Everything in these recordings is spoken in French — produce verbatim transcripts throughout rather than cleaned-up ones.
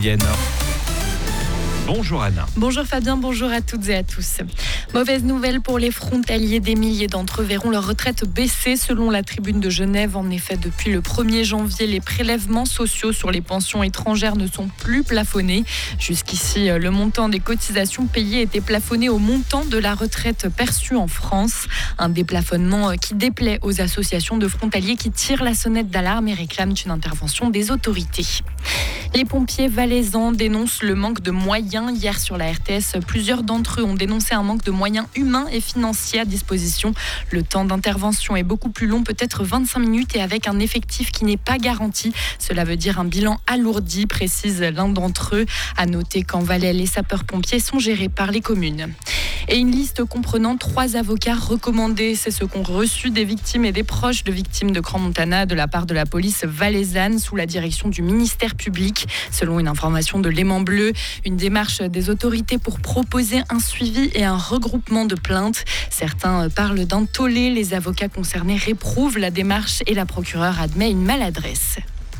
Bonjour Anna. Bonjour Fabien, bonjour à toutes et à tous. Mauvaise nouvelle pour les frontaliers, des milliers d'entre eux verront leur retraite baisser selon la Tribune de Genève. En effet, depuis le premier janvier, les prélèvements sociaux sur les pensions étrangères ne sont plus plafonnés. Jusqu'ici, le montant des cotisations payées était plafonné au montant de la retraite perçue en France. Un déplafonnement qui déplaît aux associations de frontaliers qui tirent la sonnette d'alarme et réclament une intervention des autorités. Les pompiers valaisans dénoncent le manque de moyens. Hier sur la R T S, plusieurs d'entre eux ont dénoncé un manque de moyens humains et financiers à disposition. Le temps d'intervention est beaucoup plus long, peut-être vingt-cinq minutes, et avec un effectif qui n'est pas garanti. Cela veut dire un bilan alourdi, précise l'un d'entre eux. À noter qu'en Valais, les sapeurs-pompiers sont gérés par les communes. Et une liste comprenant trois avocats recommandés. C'est ce qu'ont reçu des victimes et des proches de victimes de Crans-Montana de la part de la police valaisanne sous la direction du ministère public. Selon une information de Léman Bleu, une démarche des autorités pour proposer un suivi et un regroupement de plaintes. Certains parlent d'un tollé. Les avocats concernés réprouvent la démarche et la procureure admet une maladresse.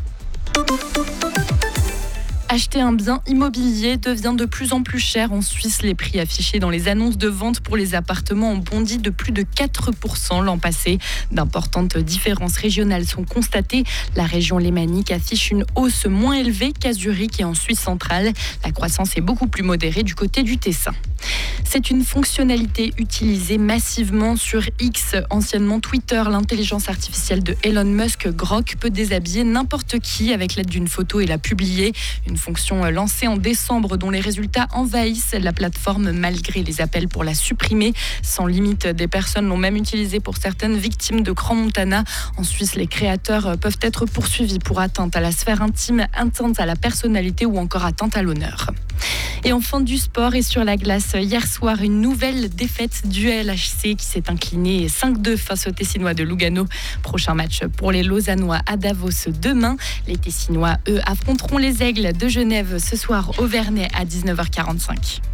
Acheter un bien immobilier devient de plus en plus cher en Suisse. Les prix affichés dans les annonces de vente pour les appartements ont bondi de plus de quatre pour cent l'an passé. D'importantes différences régionales sont constatées. La région lémanique affiche une hausse moins élevée qu'à Zurich et en Suisse centrale. La croissance est beaucoup plus modérée du côté du Tessin. C'est une fonctionnalité utilisée massivement sur X, anciennement Twitter. L'intelligence artificielle de Elon Musk, Grok, peut déshabiller n'importe qui avec l'aide d'une photo et la publier. Une fonction lancée en décembre dont les résultats envahissent la plateforme malgré les appels pour la supprimer. Sans limite, des personnes l'ont même utilisée pour certaines victimes de Crans-Montana. En Suisse, les créateurs peuvent être poursuivis pour atteinte à la sphère intime, atteinte à la personnalité ou encore atteinte à l'honneur. Et enfin du sport et sur la glace, hier soir, une nouvelle défaite du L H C qui s'est incliné cinq deux face aux Tessinois de Lugano. Prochain match pour les Lausannois à Davos demain. Les Tessinois, eux, affronteront les Aigles de Genève ce soir au Vernet à dix-neuf heures quarante-cinq.